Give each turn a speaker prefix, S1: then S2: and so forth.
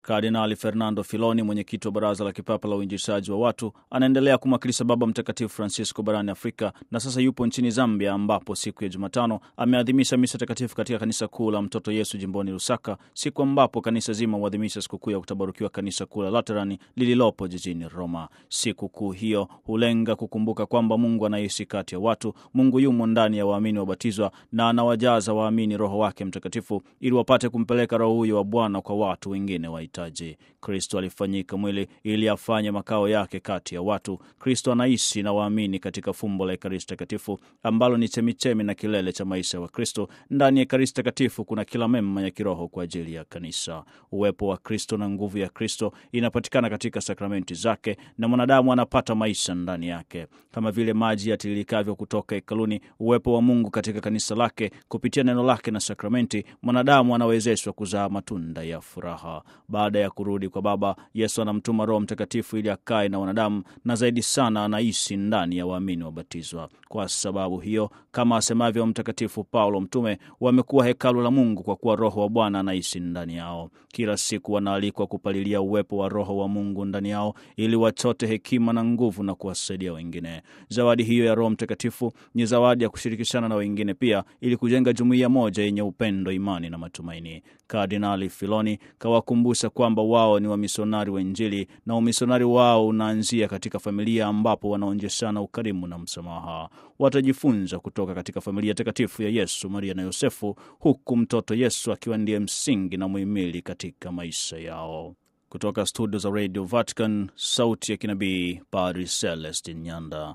S1: Kardinali Fernando Filoni, mwenyekiti wa Baraza la Kipapa la Uinjilishaji wa Watu, anaendelea kumwakilisha Baba Mtakatifu Francisco barani Afrika na sasa yupo nchini Zambia, ambapo siku ya Jumatano ameadhimisha misa takatifu katika kanisa kuu la Mtoto Yesu jimboni Lusaka, siku ambapo kanisa zima huadhimisha sikukuu ya kutabarukiwa kanisa kuu la Laterani lililopo jijini Roma. Sikukuu hiyo hulenga kukumbuka kwamba Mungu anaishi kati ya watu, Mungu yumo ndani ya waamini wabatizwa na anawajaza waamini Roho wake Mtakatifu ili wapate kumpeleka Roho huyo wa Bwana kwa watu wengine wahitaji. Kristo alifanyika mwili ili afanye makao yake kati ya watu. Kristo anaishi na waamini katika fumbo la Ekaristi Takatifu ambalo ni chemichemi na kilele cha maisha wa Kristo. Ndani ya Ekaristi Takatifu kuna kila mema ya kiroho kwa ajili ya kanisa. Uwepo wa Kristo na nguvu ya Kristo inapatikana katika sakramenti zake na mwanadamu anapata maisha ndani yake. Kama vile maji yatiririkavyo kutoka hekaluni, uwepo wa Mungu katika kanisa lake kupitia neno lake na sakramenti, mwanadamu anawezeshwa kuzaa matunda ya furaha. Baada ya kurudi kwa Baba, Yesu anamtuma Roho Mtakatifu ili akae na wanadamu, na zaidi sana anaishi ndani ya waamini wabatizwa. Kwa sababu hiyo, kama asemavyo Mtakatifu Paulo mtume, wamekuwa hekalu la Mungu kwa kuwa Roho wa Bwana anaishi ndani yao. Kila siku wanaalikwa kupalilia uwepo wa Roho wa Mungu ndani yao ili wachote hekima na nguvu na kuwasaidia wengine. Zawadi hiyo ya Roho Mtakatifu ni zawadi ya kushirikishana na wengine pia ili kujenga jumuiya moja yenye upendo, imani na matumaini. Kardinali Filoni kawakumbusha kwamba wao ni wamisionari wa Injili na umisionari wao unaanzia katika familia ambapo wanaonyeshana ukarimu na msamaha. Watajifunza kutoka katika familia takatifu ya Yesu, Maria na Yosefu, huku mtoto Yesu akiwa ndiye msingi na muhimili katika maisha yao. Kutoka studio za Radio Vatican, sauti ya kinabii, Padre Celestin Nyanda.